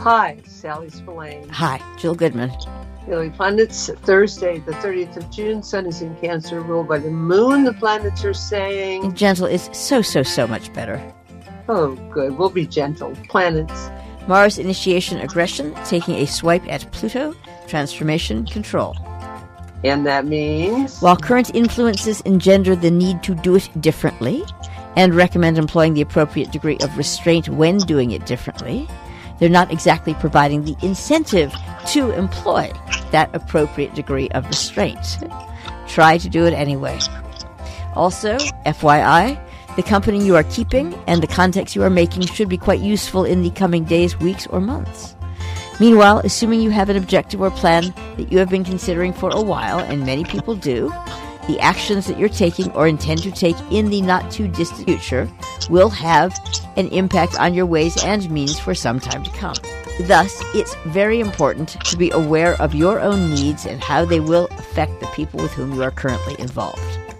Hi, Sally Spillane. Hi, Jill Goodman. Daily Planets, Thursday, the 30th of June. Sun is in Cancer, ruled by the moon. The planets are saying... Gentle is so much better. Oh, good. We'll be gentle. Planets. Mars, initiation, aggression, taking a swipe at Pluto, transformation, control. And that means... While current influences engender the need to do it differently, and recommend employing the appropriate degree of restraint when doing it differently, they're not exactly providing the incentive to employ that appropriate degree of restraint. Try to do it anyway. Also, FYI, the company you are keeping and the contacts you are making should be quite useful in the coming days, weeks, or months. Meanwhile, assuming you have an objective or plan that you have been considering for a while, and many people do, the actions that you're taking or intend to take in the not-too-distant future will have an impact on your ways and means for some time to come. Thus, it's very important to be aware of your own needs and how they will affect the people with whom you are currently involved.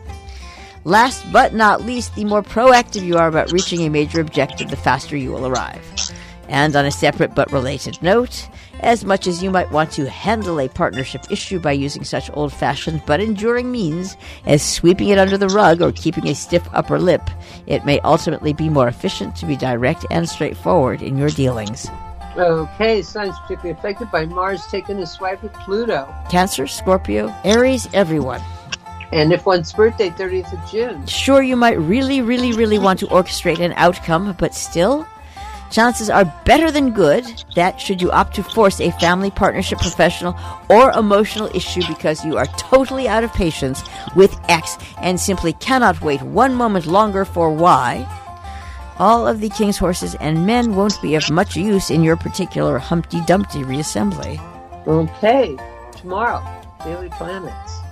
Last but not least, the more proactive you are about reaching a major objective, the faster you will arrive. And on a separate but related note, as much as you might want to handle a partnership issue by using such old-fashioned but enduring means as sweeping it under the rug or keeping a stiff upper lip, it may ultimately be more efficient to be direct and straightforward in your dealings. Okay, Sun's particularly affected by Mars taking a swipe at Pluto. Cancer, Scorpio, Aries, everyone. And if one's birthday, 30th of June. Sure, you might really want to orchestrate an outcome, but still, chances are better than good that should you opt to force a family, partnership, professional, or emotional issue because you are totally out of patience with X and simply cannot wait one moment longer for Y, all of the king's horses and men won't be of much use in your particular Humpty Dumpty reassembly. Okay, tomorrow, Daily Planets.